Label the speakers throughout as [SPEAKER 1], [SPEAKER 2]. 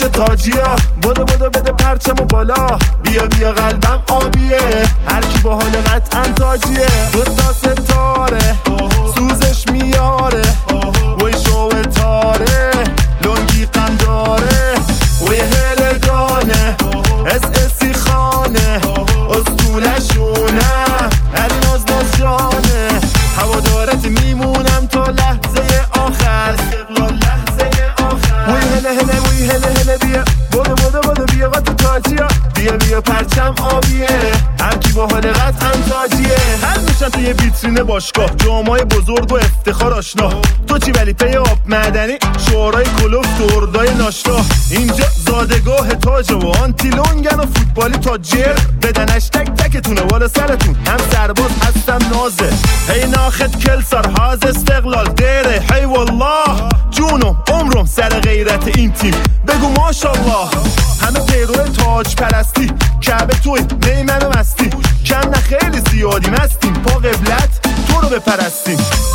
[SPEAKER 1] تاجیا، بدو بده پرچمو بالا، بیا قلبم آبیه، هر کی با حال قطعا تاجیه، دوتا ستاره سوزش میاره، وی شوه تاره لنگی قنداره، وی هلگانه اسی خانه اسطولشونه، هر ناز جانه، هوادارت میمونم تا لحظه آخر، لحظه آخر، وی هله بیا بدو بیا قطع تاجیا، بیا پرچم آبیه، هر کی با حال قطعا تاجیه، هر میشن توی ویترین باشگاه، جامای بزرگ و افتخار آشنا، تو چی ولی پی آب معدنی، شعارای کلوف دردای ناشتا، اینجا زادگاه تاجه و آنتی لونگن و فوتبالی تاجر، بدنش تکتونه والا سرتون، هم سرباز هستم نازه، هی ناخد کل سر هاز استقلال دیره، هی والله جونم عمرم سر غیرت این تیم، بگو ماشالله، همه پیرو تاج پرستی، کعبه توی میمن و مستی، کم نه خیلی زیادی مستیم، پا قبلت تو رو بپرستیم.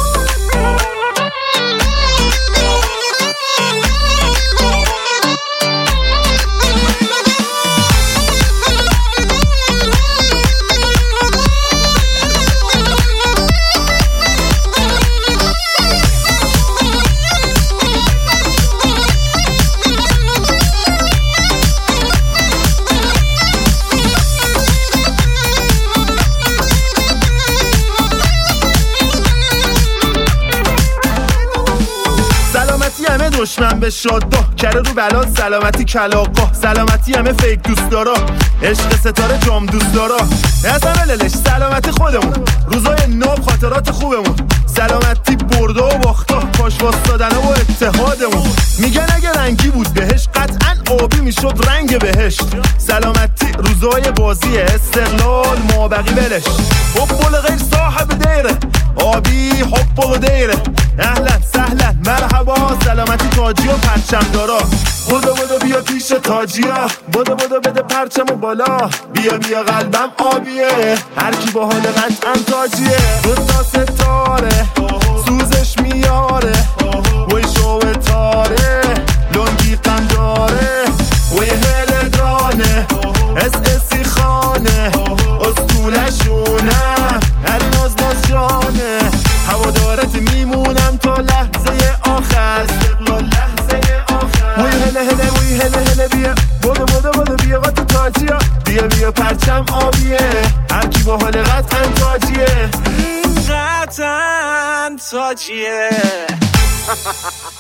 [SPEAKER 1] دشمن به شادا کره رو بلاد، سلامتی کلاقا، سلامتی همه فیک دوست دارا، عشق ستاره جام دوست دارا، اصلا ولش سلامتی خودمون، روزای ناب خاطرات خوبمون، سلامتی بردا و باختا، پاش واسدادن و اتحادمون، میگن اگه رنگی بود بهش قطعا آبی میشد رنگ بهشت، سلامتی روزای بازی استقلال مابقی ولش، حب غیر صاحب دیره آبی حب دیره، اهلا سهلا مرحبا، سلامتی تاجی و پرچم دارا، بدو بیا پیش تاجیا، بدو بده پرچمو بالا، بیا قلبم آبیه، هر کی با حال قطعا تاجیه، دوتا ستاره سوزش میاره، وی شوه تاره لنگی قنداره، وی هلگانه اسی خانه اسطولشونه، هر ناز جانه، هوادارت میمونم تا لحظه آخر، لحظه آخر، وی هله بیا بدو بیا قطع تاجیا، بیا پرچم آبیه، هر کی با حال قطعا تاجیه،
[SPEAKER 2] قطعا تاجیه.